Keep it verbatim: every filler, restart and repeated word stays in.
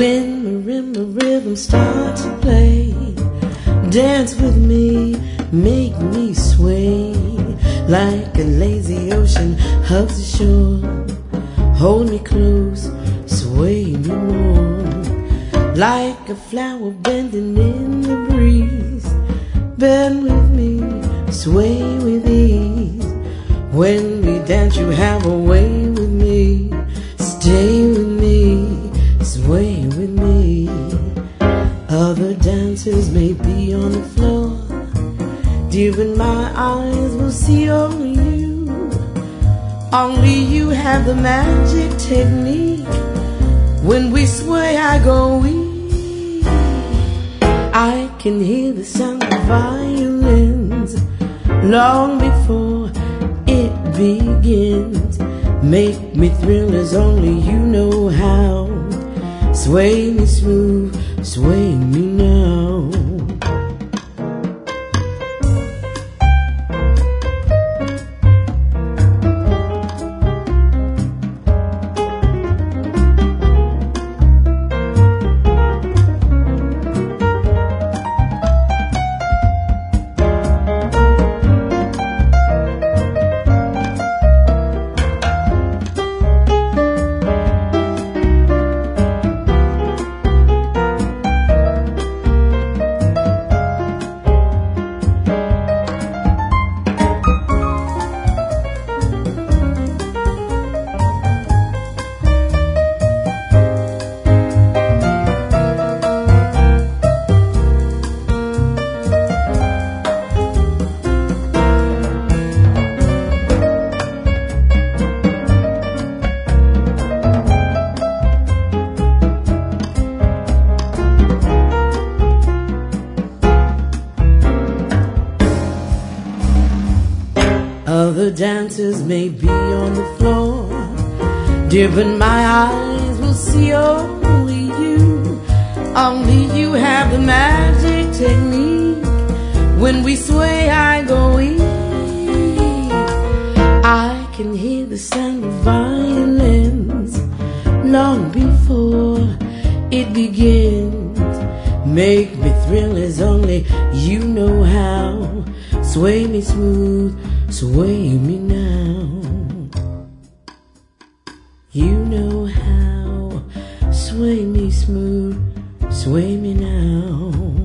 When marimba rhythms start to play, dance with me, make me sway. Like a lazy ocean hugs the shore, hold me close, sway me more. Like a flower bending in the breeze, bend with me, sway with ease. When we dance you have a way with me, stay with me, sway with me. Other dancers may be on the floor, dear, but my eyes will see only you. Only you have the magic technique. When we sway I go weak. I can hear the sound of violins long before it begins. Make me thrill as only you know how. Sway me smooth, sway me now. Other dancers may be on the floor, dear, but my eyes will see only you. Only you have the magic technique. When we sway I go weak. I can hear the sound of violins long before it begins. Make me thrill as only you know how. Sway me smooth, sway me now. You know how. Sway me smooth, sway me now.